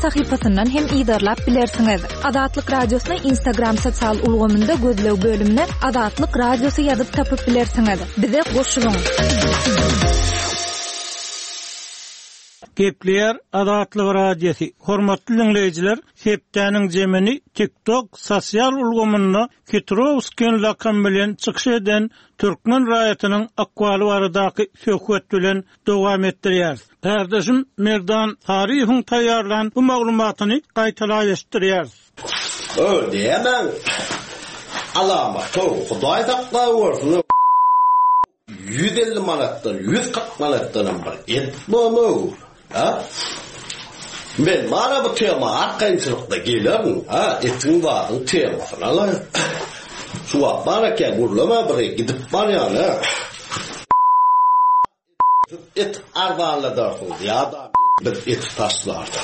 sahypasyndan hem iýdarlap bilersiňiz. Azatlyk radiosynyň Instagram sosial ulgamynda gözlew bölümine Azatlyk radiosy ýazyp tapyp bilersiňiz. Bize goşulyň. Gepler Azatlyk radiosu. Hormatly dinleyijiler, sepdeniň jemini TikTok sosial ulgamyna Kitrovskin lakam bilen çykyş eden Türkmen raýatynyň akwaly baradaky söhbet bilen dowam etdirýär. Kardeşim Merdan tarihin taýýarlan bu maglumatyny gaýtalaşdyrýar. Diýemem. Alama tor Hudaý sakla bolsun. 150 manatdan 140 manatdan bir et bolmagy. Ben mana bu tema arkaýçylykda gelerim. Etin barın temasyn alan. Şuwap baraka gurlama bir gidip barýany. Et arbanladyrsın ýa-da bir et taşlardy.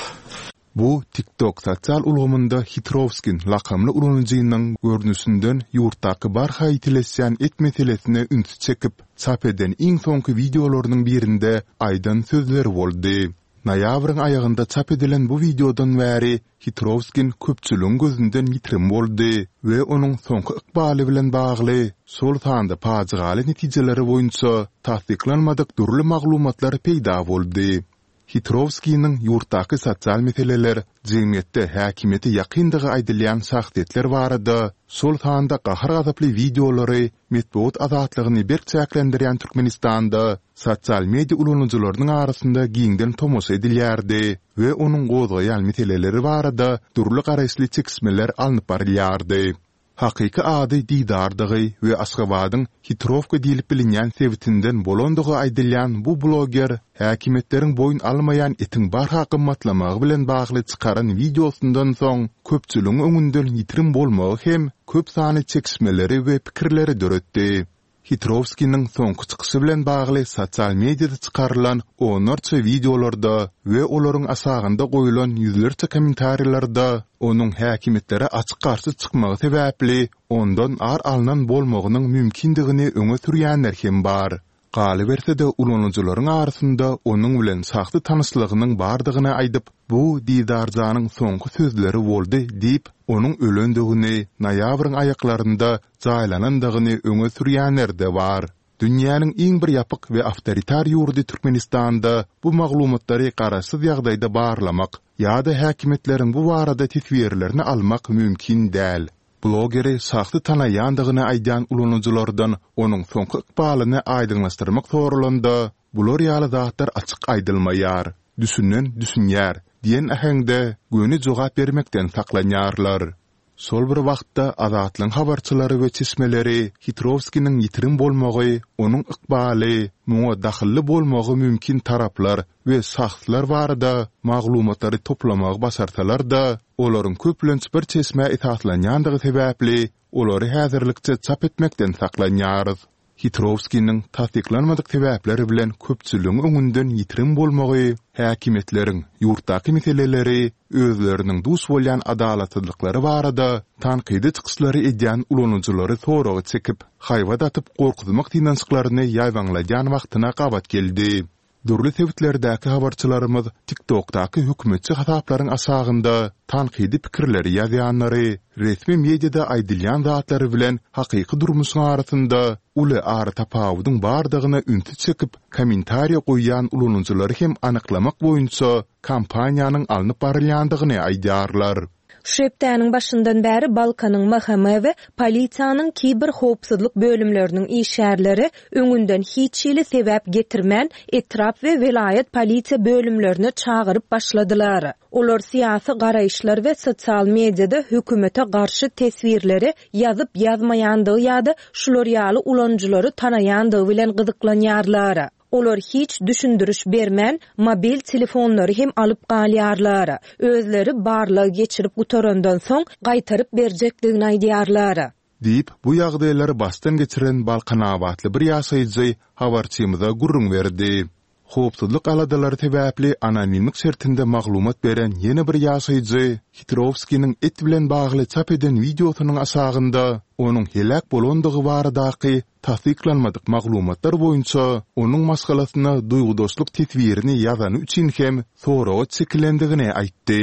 Bu TikTok sosial ulgamynda Hitrovskin lakamly ulanjynyň görnüşinden ýurtdaky barha ýitilesýän et meselesine üns çekip çap eden iň soňky videolarynyň birinde aýdan sözler boldy. Noýabryň aýagynda çap edilen bu videodan bäri Hitrovskin köpçüligiň gözünden ýitirim boldy we onuň soňky ykbaly bilen bagly sol tanda paýgaly netijeleri boýunça tasdiklanmadyk durly maglumatlar peýda boldy. Hitrovskining ýurtdaky sosial meseleler jemgyýetde häkimeti ýakyndygy aýdylýan şahsiýetler barada sol tanda gahar gazaply videolary metbuat azatlygyny berçäklendirýän Türkmenistanda sosial media ulanjylarynyň arasynda giňden tomoş edilýärdi we onuň gozgaýan meseleleri barada durly garaşly çekişmeler alınıp barylýardy. Hakyky ady Didardygy we Aşgabatyň Hitrovka diýilip bilinýän sebitinden bolandygy aýdylýan bu bloger häkimetleriň boyun almaýan etiň barha gymmatlamagy bilen bagly çykaran videosundan soň köpçüligiň öňünden ýitirim bolmagy hem köp sany çekişmeleri we pikirleri döretdi. Hitrovskiniň soňky çykyşy bilen bagly sosial mediada çykarylan onarça videolarda we olaryň asagynda goýulan ýüzlerçe kommentariýlarda onuň häkimetlere açyk garşy çykmagy sebäpli ondan ar alynan bolmagynyň mümkindigini öňe sürýänler hem bar. Galy berse-de ulanjylaryň arasynda onuň bilen saxty tanyslygynyň bardygyny aýdyp, bu Didarjanyň soňky sözleri boldy diýip, onuň ölendigini, noýabryň aýaklarynda jaýlanandygyny öňe sürýänler de bar. Dünýäniň iň bir ýapyk we awtoritar ýurdy Türkmenistanda bu maglumatlary garaşsyz ýagdaýda barlamak ýa-da häkimetleriň bu barada tetwirlerini almak mümkin däl. Blogeri saxty tanaýandygyny aýdan ulanjylardan onuň soňky ykbalyny aýdynlaşdyrmak sorulanda bular ýaly zatlar açyk aýdylmaýar, düşünen düşünýär diýen ähengde göni jogap bermekden saklanýarlar. Sol bir wagtda azatlyň habarçylary we çeşmeleri Hitrovskiniň ýitirim bolmagy, onuň ykbaly, muňa dahilli bolmagy mümkin taraplar we saxtlar barada maglumatlary toplamagy başarsalar da, olaryň köplenç bir çeşme etatlanýandygy sebäpli olary häzirlikçe çap etmekden saklanýar. Hitrovskiniň tasdiklanmadyk sebäpleri bilen köpçüligiň öňünden ýitirim bolmagy, häkimetleriň ýurtdaky meseleleri, özleriniň dus bolýan adalatsızlyklary barada tanqidi çykyşlary edýän ulanjylary soragy çekip, haýwat atyp gorkuzmak tinançyklaryny ýaýwanlaýan wagtyna gabat geldi. Durly sebitlerdäki habarçylarymyz TikTokdaky hökümetçi hataplaryň asagynda tanqidi pikirleri ýazýanlary, resmi mediada aýdylýan zatlary bilen hakyky durmuşyň arasynda uly ary tapawudyň bardygyna ünti çekip kommentariýa goýýan ulanjylary hem anyklamak boýunça kampaniýanyň alınıp barylýandygyny aýdýarlar. Şepdäniň başyndan bäri Balkanyň mahkama we polisiýanyň kiber howpsuzlyk bölümleriniň işgärleri öňünden hiç şeýle sebäp getirmän etrap we vilayet polisiýa bölümlerini çagyryp başladylar. Olar siýasy garaýşlar we sosial mediada hökümete garşy teswirleri ýazyp ýazmaýandygy ýa-da şular ýaly ulanjylary tanaýandygy bilen gyzyklanýarlar. Olar hiç düşündürüş bermän mobil telefonlary hem alyp galýarlar. Özleri barlygy geçirip gutarandan soň gaýtaryp berjekdigini aýdýarlar. Diýip bu ýagdaýlary bastan geçiren Balkanabatly bir ýaşaýjy habarçymyza gurrun berdi. Howpsuzlyk aladalary sebäpli anonimlik şertinde maglumat beren ýene bir ýaşaýjy Hitrovskiniň et bilen bagly çap eden videosynyň asagynda onuň helak bolandygy baradaky tasdiklanmadyk maglumatlar boýunça onuň maskalasyna duýgudoşluk tetwirini ýazany üçin hem soragy çekilendigini aýtdy.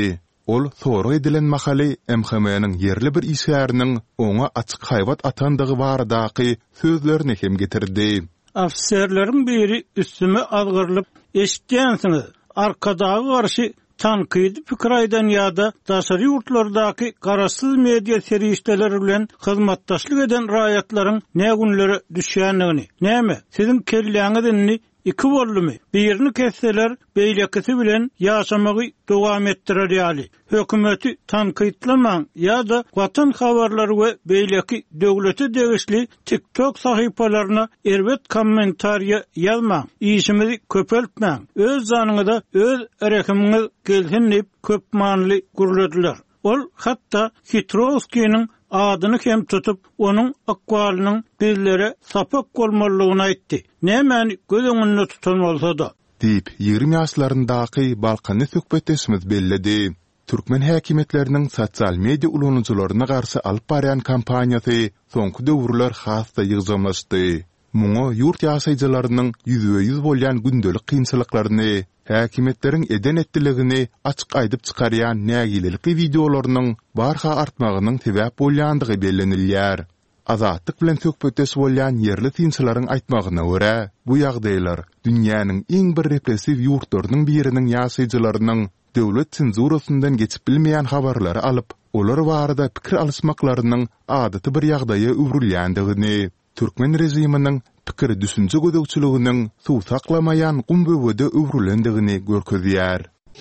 Ol soru edilen makali MHM'nin yerli bir işgäriniň oňa açyk haýbat atandygy baradaky sözlerini hem getirdi. Afserlerin biri üstüme algırılıp eşitdiňsiňiz. Arkadagy garşy tanqidi pikraýdan ýa-da daşary ýurtlardaki garaşsyz media serişdeleri bilen hyzmatdaşlyk eden raýatlaryň nägünleri düşýänligini, näme siziň kelläňizni iki bollumy birini kesseler beýlekisi bilen ýaşamagy dowam etdirer ýaly. Hökümeti tanqidlamaň ýa-da watan habarlary we beýleki döwlete degişli TikTok sahypalaryna erbet kommentariýa ýazmaň. İşimizi köpeltmäň. Öz zanyňyza öz erekimiňiz gelsin diýip köp manly guruldylar. Ol hatda Hitrovskiň adyny hem tutup onun akwalynyň bizlere sapak bolmalygyny aýtdy. Nämen göz öňünde tutulmalsa-da diýip 20 ýaşlaryndaky Balkany söhbetesimiz belledi. Türkmen häkimetleriniň sosial media ulanyjylaryna garşy alyp barýan kampaniýasy soňky döwürler hasda ýygyzamlaşdy. Muňa ýurt ýaşaýjylarynyň ýüzbe-ýüz bolýan gündelik kynçylyklaryny, häkimetleriň eden etdiligini açyk aýdyp çykarýan nägilelikli videolarynyň barha artmagynyň sebäp bolýandygy bellenilýär. Azatlyk bilen söhbetes bolýan yerli tinçilaryň aýtmagyna görä, bu ýagdaýlar dünýäniň iň bir repressiw ýurtlarynyň biriniň ýaşaýjylarynyň döwlet senzurasyndan geçip bilmeýän habarlary alyp, olar barada pikir alysmaklarynyň adaty bir ýagdaýa öwrülýändigini, Türkmen rejiminiň pikir düşünje gödökçiliginiň suw saklamaýan gumböwede öwrülendigini görkezýär.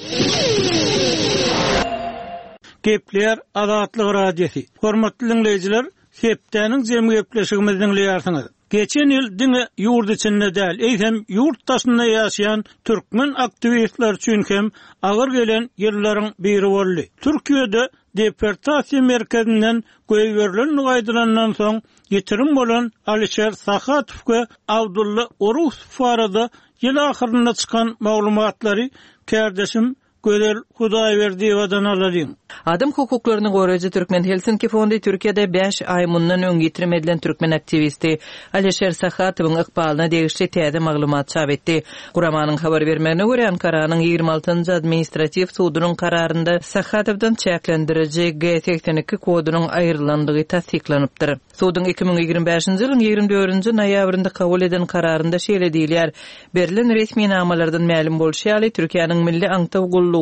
Gepler Azatlyk radiosi. Hormatly dinleyijiler, Septäniň jemy gepleşigimizi dinleýärsiňiz. Geçen ýyl diňe ýurt içinde däl, eýsem ýurt daşynda ýaşaýan türkmen aktivistler üçin hem agyr gelen ýyllaryň biri boldy. Türkiýede deportasiýa merkezinden göýberilen gaýdylandan soň ýetirim bolan Alişer Sahatowga Abdulla Orusov barada ýyl ahyrynda çykan maglumatlary kärdeşim Gözel Hudaýberdiýewadan alalım. Adam hukuklaryny goraýjy Türkmen Helsinki fondy Türkiýede 5 ay mundan öň getirim edilen türkmen aktivisti Alişer Sahatowyň ykbalyna degişli täze maglumat çap etdi. Guramanyň habar bermegine görä Ankaranyň 26-njy administrativ sudynyň kararynda Sahatowdan çäklendiriji G82 kodunyň aýrylandygy tasdiklanypdyr. Sudyň 2025-nji ýylyň 24-nji noýabrynda kabul eden kararynda şeýle diýilýär: berilen resmi namalardan ma'lum bolýarly Türkiýanyň milli aňtaw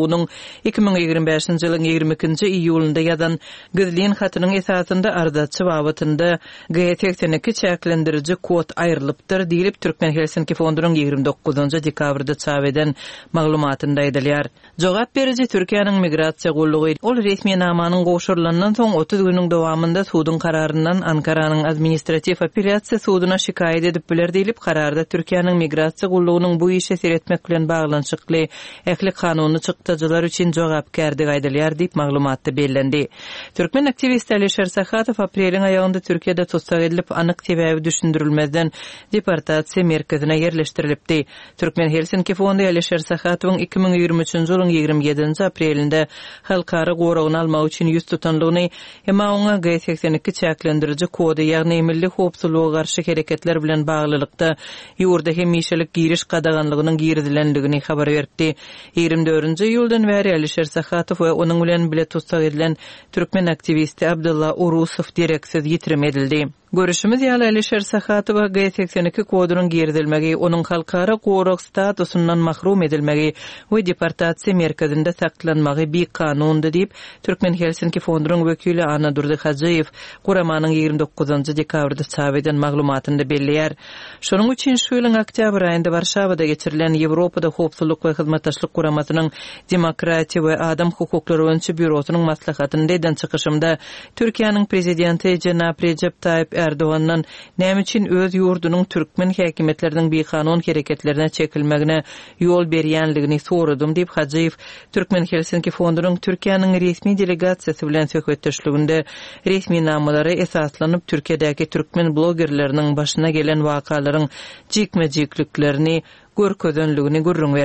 2025-nji ýylyň 22-nji iýulynda ýazan gizliň hatynyň esasynda ardatçy wagtynda G82 çäklendiriji kod aýrylypdyr diýilip Türkmen Helsinki fondunyň 29-njy dekabrda çap eden maglumatynda aýdylýar. Jogap beriji Türkiýanyň migrasiýa gollugy ol resmi namanyň goşurylandan soň 30 güniň dowamynda sudyň kararyndan Ankaranyň administrativ apelляsiýa sudyna şikaýet edip biler diýilip kararda Türkiýanyň migrasiýa gollugynyň bu işe seretmek bilen baglanşykly ähli kanuny çykdyjylar üçin jogapkärdik aýdylýar diýip maglumatda bellendi. Türkmen aktivist Alişer Sahatow apreliň aýagynda Türkiýede tutsak edilip anyk sebäbi düşündirilmezden deportasiýa merkezine yerleşdirilipdi. Türkmen Helsinki fondy Alişer Sahatowyň 2023-nji ýylyň 27-nji aprelinde halkara goragyny almak üçin ýüz tutanlygyny hem oňa G82 çäklendiriji kody ýagny milli howpsuzlyga garşy hereketler bilen baglylykda ýurda hemişelik giriş gadaganlygynyň girdilenligini habar berdi. 24-nji ýyldan beri Alişer Sahatow we onuň bilen bile tutsak edilen türkmen aktivisti Abdulla Orusov direksiz ýitirim edildi. Görüşimiz ýaly Alişer Sahatowa G82 kodunyň girdilmegi, onuň halkara gorag statusundan mahrum edilmegi we deportasiýa merkezinde saklanmagy bir kanundy diýip Türkmen Helsinki fondunyň wekili Ana Durdy Hajiýew Guramanyň 29-njy dekabrda çap eden maglumatynda belliýär. Şonuň üçin şu ýylyň oktyabr aýynda Warşawada geçirilen Ýewropada howpsuzlyk we hyzmatdaşlyk guramasynyň demokratiýa we adam hukuklary öňçü bürosynyň maslahatynda eden çykyşymda Türkiýanyň prezidenti Jenap Recep Tayyip Erdoğan'dan näme üçin öz ýurdunyň türkmen häkimetleriniň bir kanun hereketlerine çekilmegine ýol berýänligini soradym diýip Hajiýew Türkmen Helsinki fondunyň Türkiýanyň resmi delegasiýasy bilen söhbetdeşliginde resmi namalary esaslanyp Türkiýedäki türkmen blogerleriniň başyna gelen wakalaryň jikme-jikliklerini görkezönligini gurrun berdi.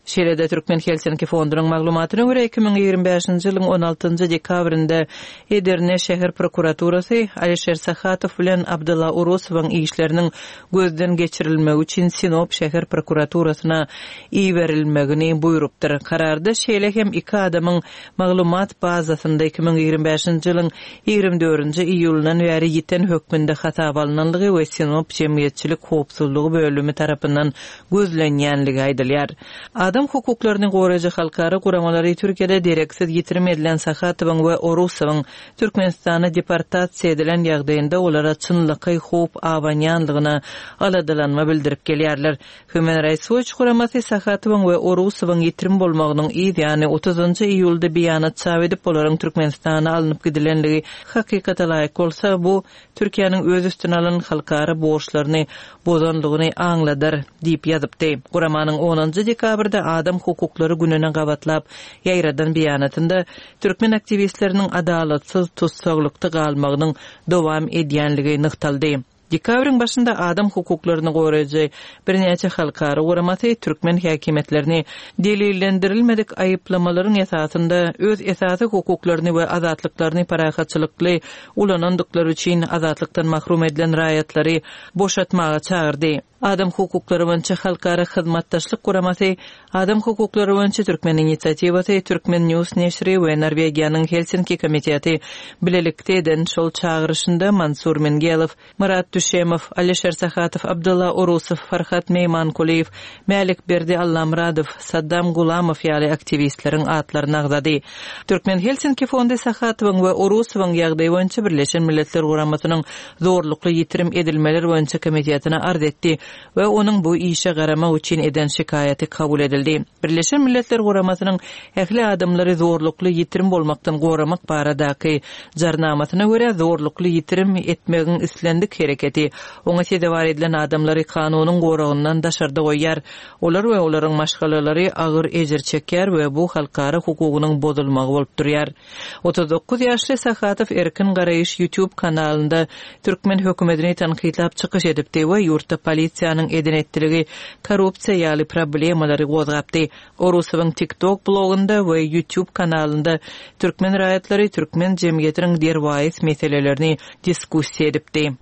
Şeýle-de Türkmen Helsinki fondunyň maglumatyna görä 2025-nji ýylyň 16-njy dekabrynda Edirne şäher prokuraturasy Alişer Sahatov bilen Abdulla Urusowyň işleriniň gözden geçirilmegi üçin Sinop şäher prokuraturasyna iýerilmegini buýrupdyr. Kararda şeýle hem iki adamyň maglumat bazasynda 2025-nji ýylyň 24-nji iýulundan bäri ýiten hökmünde hata alınanlygy we Sinop Jemgyýetçilik howpsuzlygy bölümi tarapyndan gözlenýänligi aýdylýar. Adam hukuklaryny goraýjy halkara guramalary Türkiýede direksiz ýitirim edilen Sahatowyň we Urusowyň Türkmenistana deportasiýa edilen ýagdaýynda olara çynlyky howp awanýanlygyna aladylanma bildirip gelýärler. Human Rights Watch guramasy Sahatowyň we Urusowyň ýitirim bolmagynyň ýani 30-njy iýulda beýanat çap edip olaryň Türkmenistana alınıp gidilenligi hakykata laýyk bolsa, bu Türkiýanyň öz üstüne alan halkara borçlaryny bozanlygyny aňladyr diýip ýazypdy. Guramanyň 10-njy dekabrda Adam hukuklary gününe gabatlap ýaýradan beýanatynda türkmen aktivistleriniň adalatsyz tutsaglykda galmagynyň dowam edýänligi nykdaldy. Dekabrın başında adam hukuklaryny goraýjy birnäçe halkara guramasy türkmen häkimetlerini delillendirilmedik aýyplamalaryň esasında öz esasy hukuklaryny we azatlyklaryny parahatçylykly ulanandyklary üçin azatlykdan mahrum edilen raýatlary boşatmaga çağırdy. Adam hukuklary boýunça halkara hyzmatdaşlyk guramasy Adam hukuklary boýunça Türkmen inisiatiwasy, Türkmen News neşri we Norwegiýanyň Helsinki komiteti bilelikde eden şol çağırışynda Mansur Mengelow, Murat Düşemow, Alişer Sahatov, Abdulla Urusow, Farhat Meymankuliýew, Mälik Berdi Allamradow, Saddam Gulamow ýaly aktivistleriň atlaryny agzady. Türkmen Helsinki fondy Sahatowyň we Urusowyň ýagdaýy boýunça Birleşen Milletler Guramasynyň zorlukly ýitirim edilmeler boýunça komitetine arz etdi we onuň bu işe garamak üçin eden şikayaty kabul edildi. Birleşen Milletler Guramasynyň ähli adamlary zorlukly ýitirim bolmakdan goramak baradaky jarnamasyna görä zorlukly ýitirim etmegiň islendik hereketi oňa sedewar edilen adamlary kanunyň goragyndan daşarda goýýar. Olar we olaryň maşgalalary agyr ejir çekýär we bu halkara hukugynyň bozulmagy bolup durýar. 39 ýaşly Sahatow erkin garaýyş YouTube kanalynda Türkmen hökümetini tanqidlap çykyş edipdi we ýurtda polisiýanyň eden etdirigi korrupsiýa ýaly problemalary gozgapdy. Urusowyň TikTok blogunda we YouTube kanalynda türkmen raýatlary türkmen jemgyýetiniň derwaýys meselelerini diskussiýa edipdi.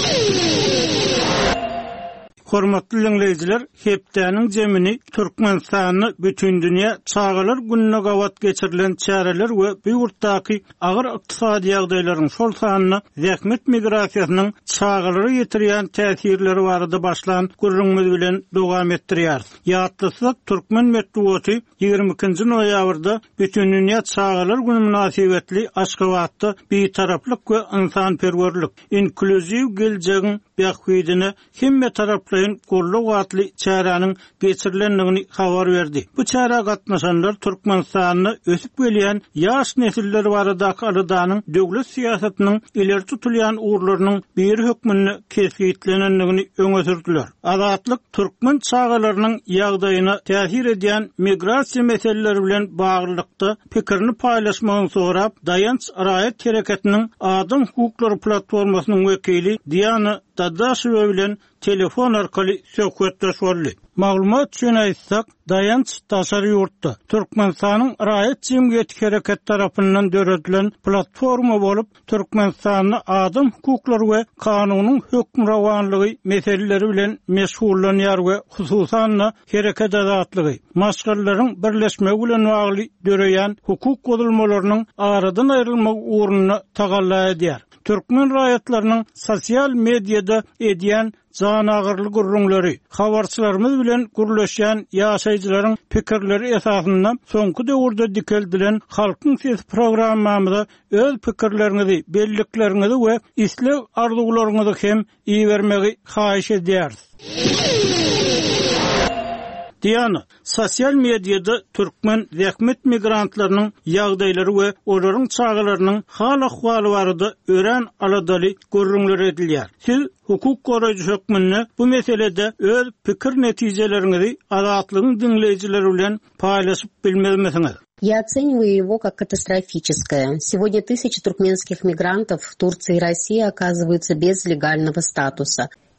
Hormatly dinleyijiler, hepdäniň jemini Türkmenistanyny bütün dünýä çağalar gününe gawat geçirilen çäreler we bu ýurtdaky agyr ykdysady ýagdaýlaryň şol sanyna zähmet migrasiýasynyň çağalary ýetirýän täsirleri barada başlan gurrunmyz bilen dowam etdirýär. Ýatlysyk Türkmen Medeniýeti 22-nji noýabrda bütün dünýä çağalar günü münasibetli Aşgabatda bir taraplyk we insanperwerlik, inkluziw geljegiň beýahwydine hemme taraply gollu gatly çäranyň geçirilendigini habar berdi. Bu çäre gatnaşanlar Türkmenistanyny ösüp gelýän ýaş nesiller baradaky alydanyň döwlet siýasatynyň ileri tutulýan uğurlarynyň bir hökmüni kesgitlenendigini öňe sürdiler. Azatlyk türkmen çağalarynyň ýagdaýyna täsir edýän migrasiýa meseleleri bilen baglykda pikirini paýlaşmagyny sorap, Dayanç Raýat Hereketiniň Adam Hukuklary platformasynyň wekili Diana Dadaşow bilen telefon arkaly söhbetleşýärler. Maglumat üçin aýtsak, Dayanç taşary ýurtda Türkmenistanyň Raýat Jemgyýeti Hereket tarapyndan döredilen platforma bolup, Türkmenistanyň adam hukuklary we kanunyň hökmrawanlygy meseleleri bilen meşgullanýar we hususan hereket azatlygy, maşgallaryň birleşmegi bilen bagly döreýän hukuk bozulmalarynyň aradan aýrylmak uğruna tagalla edýär. Türkmen raýatlarynyň sosial mediada edýän janagyrly gurrunlary, habarçylarymyz bilen gurleşýän ýaşaýjylaryň pikirleri esasynda soňky döwürde dikeldilen halkyň ses programmamyzda öz pikirlerinizi, belliklerinizi we isleg arzularyňyzy hem iýermegi haýyş edýäris. Diana, sosial mediada Türkmen zähmet migrantlarynyň ýagdaýlary we olaryň çağalarynyň hal ahwaly barada ören aladaly görüňler edilýär. Siz hukuk goraýjy hökmüni bu meselede öz pikir netijelerinizi azatlygyň dinleýijileri bilen paýlaşyp bilmezmisiňiz? Я оцениваю его как катастрофическое. Сегодня тысячи туркменских мигрантов в Турции и России оказываются без легального статуса.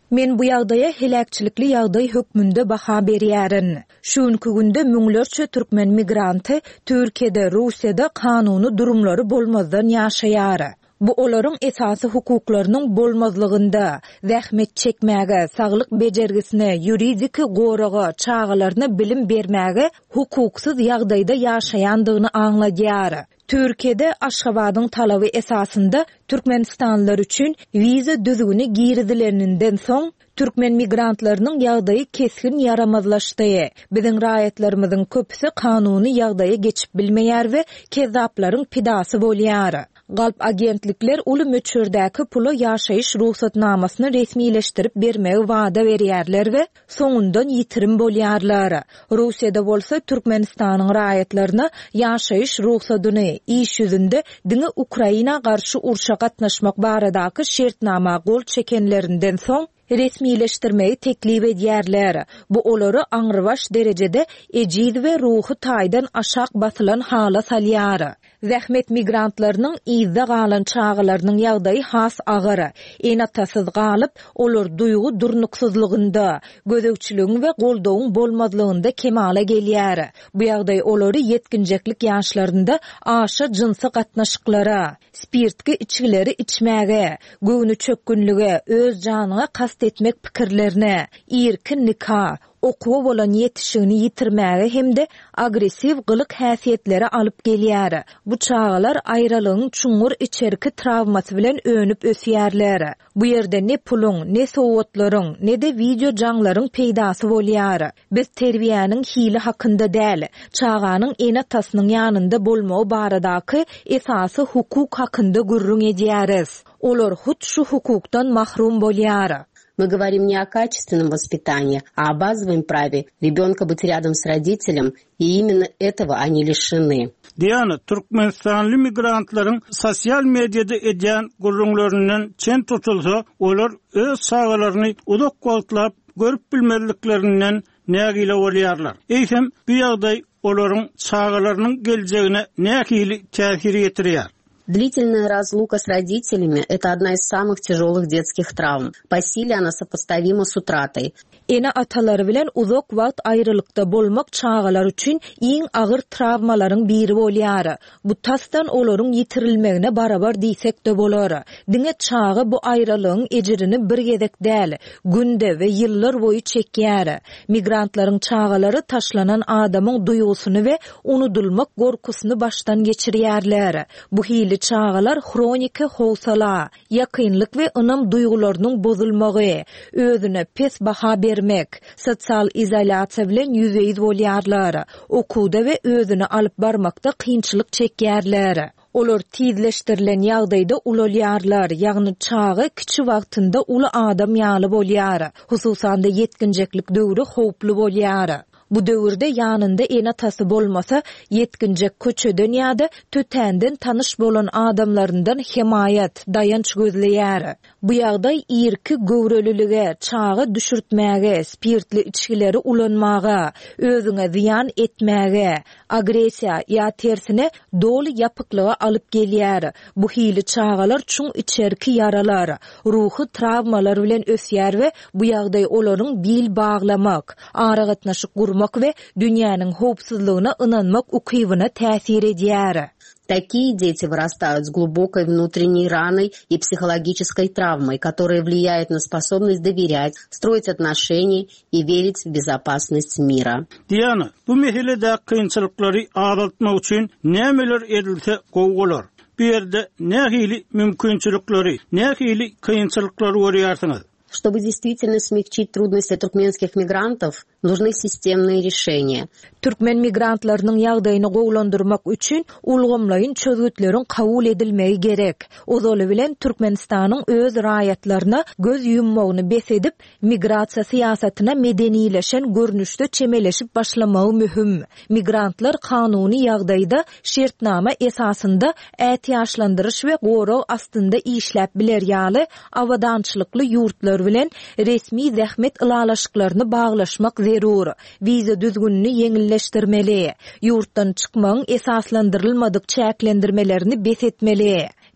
Men bu ýagdaýa helakçylikli ýagdaý hökmünde baha berýärin. Şunkü günde müňlerçe türkmen migranty Türkiýede, Russiýada kanuny durumlary bolmazdan ýaşaýar. Bu olaryň esasy hukuklarynyň bolmazlygynda, zähmet çekmäge, saglyk bejergisine, ýuridik goraga, çağalaryna bilim bermäge hukuksyz ýagdaýda ýaşaýandygyny aňladýar. Türkiýede Aşgabatyň talaby esasında Türkmenistanlılar üçin viza düzgüni girizilerinden soň türkmen migrantlarynyň ýagdaýy keskin yaramazlaşdy. Biziň raýatlarymyzyň köpüsi kanuny ýagdaýa geçip bilmeýär we kezaplaryň pidasy bolýar. Galp agentlikler uly möçürdäki pula ýaşaýyş ruhsatnamasyny resmileşdirip bermegi wada berýärler we soňundan ýitirim bolýarlar. Russiýada bolsa Türkmenistanyň raýatlaryna ýaşaýyş ruhsatyny iş ýüzünde diňe Ukraina garşy urşa gatnaşmak baradaky şertnama gol çekenlerinden soň resmileşdirmeyi teklip edýärler. Bu olary aňrybaş derejede ejiz we ruhy taýdan aşak basylan hala salýar. Zähmet migrantlarynyň izde galan çağalarynyň ýagdaýy has agyr. Enatasyz galyp, olar duýgu durnuksyzlygynda, gözegçiligiň we goldawyň bolmazlygynda kemale gelýär. Bu ýagdaý olary yetkinjeklik ýaşlarynda aşa jynsy gatnaşyklara, spirtki içgileri içmäge, göwnü çökkünlige, öz janyna kast etmek pikirlerine, irkin nikah, okuwa bolan ýetişigini ýitirmäge hemde agresiv gylyk häsiýetlere alyp gelýär. Bu çağalar aýralygyň çuňur içerki travmasy bilen önüp ösýärler. Bu ýerde ne puluň, ne sowatlaryň, ne de video jaňlaryň peýdasy bolýar. Biz terbiýäniň hili hakynda däl, çağanyň enatasynyň ýanynda bolmagy baradaky esasy hukuk hakynda gürrüň edýäris. Olar hut şu hukukdan mahrum bolýar. Мы говорим не о качественном воспитании, а о базовом праве ребенка быть рядом с родителем, и именно этого они lişini. Diýany Türkmenistanly migrantlaryň sosial mediada edýän gurrunlarynyň çen tutulsa, olar öz sagalaryny uzak gotlap görüp bilmezliklerinden nägile bolýarlar. Eýsem bu ýagdaý olaryň sagalarynyň geljegine nähili täsir ýetirýär. Длительная разлука с родителями – это одна из самых тяжелых детских травм. По силе она сопоставима с утратой. Ene atalary bilen uzak wagt aýrylykda bolmak çağalar üçin iň agyr travmalaryň biri bolýar. Bu tasdan olaryň ýitirilmegine barabar diýsek de bolar. Diňe çağı bu aýralygyň ejirini bir gezek däl, günde we ýyllar boýu çekýär. Migrantlaryň çağalary taşlanan adamyň duýgusyny we unudulmak gorkusyny başdan geçirýärler. Bu hili çağalar hronika howsala, ýakynlyk we ynam duýgularynyň bozulmagy, özüne pes baha bermek, sosial izolasiýa bilen ýüzeýiz bolýarlar. Okuwda we özüne alyp barmakda kynçylyk çekýärler. Olar tizleşdirilen ýagdaýda ulalýarlar, ýagny çağı kiçi wagtynda uly adam ýaly bolýar. Hususan da yetkinjeklik döwri howply bolýar. Bu döwürde ýanynda enatasy bolmasa, yetkinjek köçeden ýa-da tötänden tanyş bolan adamlaryndan himayat, dayanç gözleýär. Bu ýagdaý irki göwrelilige, çağı düşürtmäge, spirtli içgileri ulanmaga, özüňe ziyan etmäge, agresiýa ýa tersine doly ýapyklyga alyp gelýär. Bu hili çağalar çuň içerki yaralar, ruhy travmalar bilen ösýär we bu ýagdaý olaryň dil baglamak, ara gatnaşyk gurmak ve dünýäniň howpsuzlygyna ynanmak ukybyna täsir edýär. Такие дети вырастают с глубокой внутренней раной и психологической травмой, которая влияет на способность доверять, строить отношения и верить в безопасность мира. Diýany, bu meselede kynçylyklary azaltmak üçin nämeler edilse gowy bolar? Bu ýerde nähili mümkinçilikleri, nähili kynçylyklary görýärsiňiz? Чтобы действительно смягчить трудности туркменских мигрантов, нужны системные решения. Türkmen migrantlarynyň ýagdaýyny gowlandyrmak üçin ulgamlaýyn çözgütleriň kabul edilmegi gerek. Ozaly bilen Türkmenistanyň öz raýatlaryna göz ýummagyny besedip, migrasiýa syýasatyna medenileşen görnüşde çemeleşip başlamagy mühim. Migrantlar kanuny ýagdaýda şertnama esasında ätiýaşlandyryş we gorag astynda işläp biler ýaly awadançylykly ýurtlar bilen resmi zähmet ılalaşyklaryny baglaşmak zerur. Viza düzgünini ýeňilleşdirmeli, ýurtdan çykmagyň esaslandyrylmadyk çäklendirmelerini besetmeli.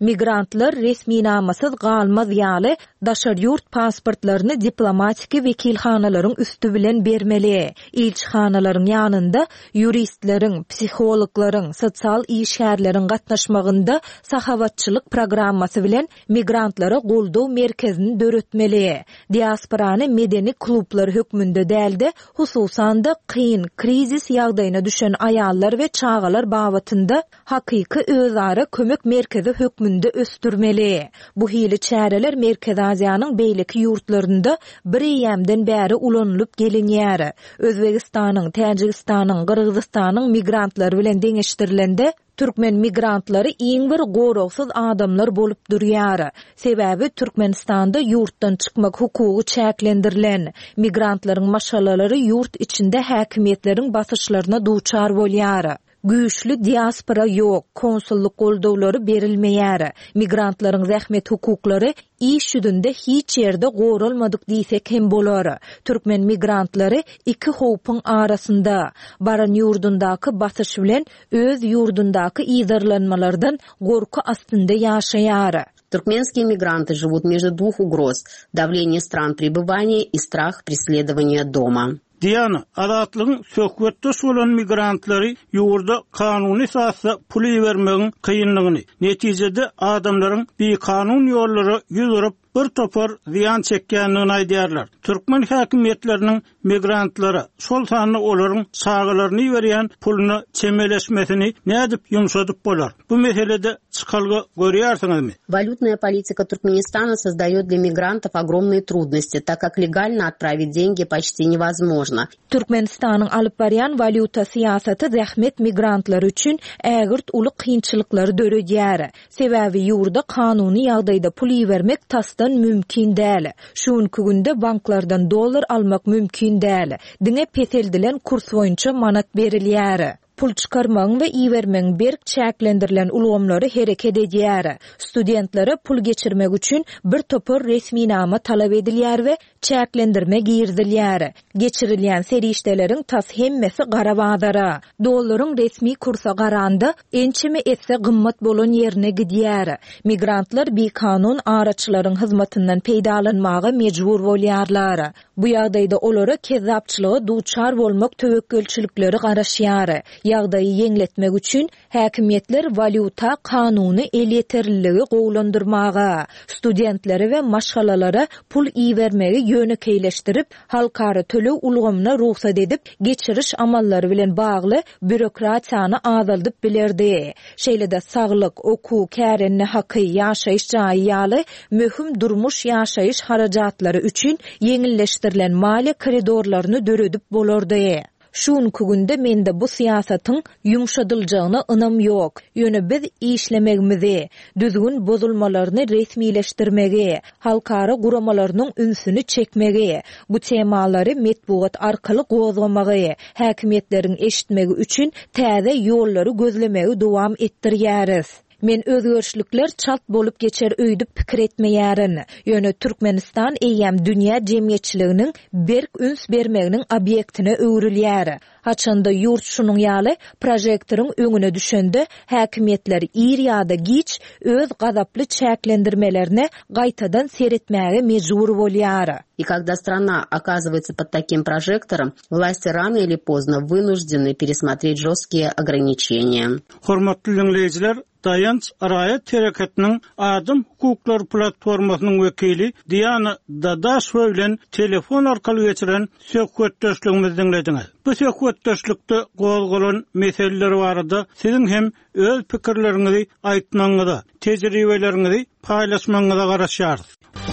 Migrantlar resminamasız galmaz ýaly daşar ýurt pasportlaryny diplomatik wekilhanalaryň üstü bilen bermeli. Ilçhanalaryň ýanynda ýuristleriň, psixologlaryň, sosial işgärleriň gatnaşmagynda sahavatçylyk programmasy bilen migrantlara goldaw merkezini döretmeli. Diasporany medeni klublar hökmünde däldi, hususan da kıyın krizis ýagdaýyna düşen aýallar we çağalar babatynda hakyky özara kömek merkezi hökmünde östürmeli. Bu hili çäreler Merkez Aziýanyň beýleki ýurtlarynda bir ýemden bäri ulanlyp gelinýär. Özbegistanyň, Täjikistanyň, Gyrgyzstanyň migrantlar bilen deňeşdirilende Türkmen migrantlary iň bir gorogsyz adamlar bolup durýar. Sebäbi Türkmenistanda ýurtdan çykmak hukugy çäklendirilen. Migrantlaryň maşalalary ýurt içinde häkimetleriň basyşlaryna duçar bolýar. Güýçlü diaspora ýok, konsulluk goldawlary berilmeýär. Migrantlaryň zähmet hukuklary iş ýüzünde hiç ýerde goralmadyk diýsek hem bolar. Türkmen migrantlary iki howpyň arasynda, baran ýurdundaky basyş bilen öz ýurdundaky ýydarlanmalardan gorku astynda ýaşaýar. Туркменские мигранты живут между двух угроз – давление стран пребывания и страх преследования дома. Diýany, azatlygyň söhbetde bolan migrantları ýurda kanuny esasda pul bermegiň kıyynlygyny, netijede adamlaryň bir kanun ýollary ýüzüp bir topar ziyan çekýändigini aýdýarlar. Türkmen häkimetleriniň migrantlara şol sany olaryň sagalaryny berýän puluny çemeleşmesini nädip ýumşadyp bolar. Bu meselede çykalgy görýärsiňizmi? Валютная политика Туркменистана создает для мигрантов огромные трудности, так как легально отправить деньги почти невозможно. Türkmenistanyň alyp barýan valyuta siýasaty zähmet migrantlar üçin ägirt uly kynçylyklar döredýär. Sebäbi ýurda kanuny ýagdaýda pul bermek tasdan mümkin däl. Şuňky günde banklardan dollar almak mümkin däl. Diňe peteldilen kurs boýunça manat berilýär. Pul çıkarmaň we iýermeň berk çäklendirilen ulgamlary hereket edýär. Studentlere pul geçirmek üçin bir topar resminama talap edilýär we çäklendirme girdilýär. Geçirilýän serişdeleriň tas hemmesi gara bazara. Dollaryň resmi kursa garanda ençimi etse gymmat bolan ýerine gidýär. Migrantlar bir kanun araçlaryň hyzmatyndan peýdalanmaga mejbur bolýarlar. Bu ýagdaýda olary kezzapçylyga duçar bolmak töwekkülçilikleri garaşýar. Ýagdaýy ýeňletmek üçin häkimetler valyuta kanuny elýeterligi gowlandyrmaga, studentlere we maşgalalara pul iýermegi ýönekeýleşdirip, halkara tölew ulgamyna ruhsat edip, geçiriş amallary bilen bagly bürokratiýany azaldyp bilerdi. Şeýle-de saglyk, oku, kärenni haky, ýaşaýyş jaýy ýaly möhüm durmuş ýaşaýyş harajatlary üçin ýeňilleşdirilen maliýe koridorlaryny döredip bolardy. Şuňky günde mende bu siýasatyň ýumşadyljagyna ynam ýok. Ýöne biz işlemegimizi, düzgün bozulmalaryny resmileşdirmegi, halkara guramalarynyň ünsüni çekmegi, bu temalary metbuat arkaly gozgamagy, häkimetleriň eşitmegi üçin täze ýollary gözlemegi dowam etdirýäris. Men özgörçlükler çalt bolup geçer öýdüp pikir etmeýärin. Ýöne Türkmenistan eýem dünýä jemgyýetçiliginiň berk üns bermeginiň obyektine öwrilýär. Haçanda ýurt şunyň ýaly projektoryň öňüne düşende häkimetler ir ýa-da giç öz gazaply çäklendirmelerini gaýtadan seretmäge mejbur bolýar. И когда страна оказывается под таким прожектором, власти рано или поздно вынуждены пересмотреть жесткие ограничения. Hormatly dinleyijiler, Dayanç Arayet Hareketiniň Adam Hukuklar Platformasynyň wekili Diana Dadaşow bilen telefon arkaly geçiren söhbetdeşligimizi dinlediňiz. Bu söhbetdeşlikde gozgolan meseleler barada siziň hem öz pikirleriňizi aýtmaňyza, tejribeleriňizi paýlaşmaňyza garaşýarys.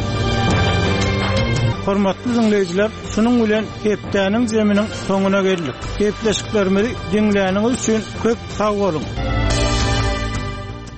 Hormatly dinleyijiler, şunuň bilen hepdäniň zeminiň soňuna geldik. Hepleşiklerimizi dinläniňiz üçin köp sag bolun.